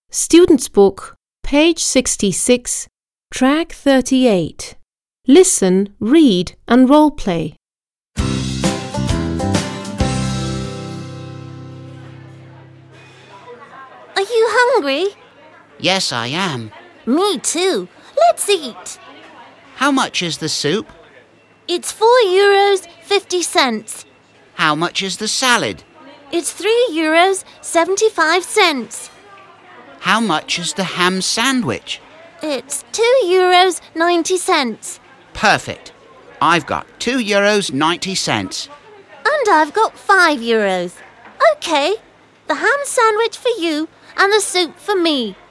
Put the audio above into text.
Student's Book, page 66, track 38. Listen, read and role play. Are you hungry? Yes, I am. Me too. Let's eat. How much is the soup? It's €4.50. How much is the salad? It's €3.75. How much is the ham sandwich? It's €2.90. Perfect. I've got €2.90. And I've got €5. Okay, the ham sandwich for you and the soup for me.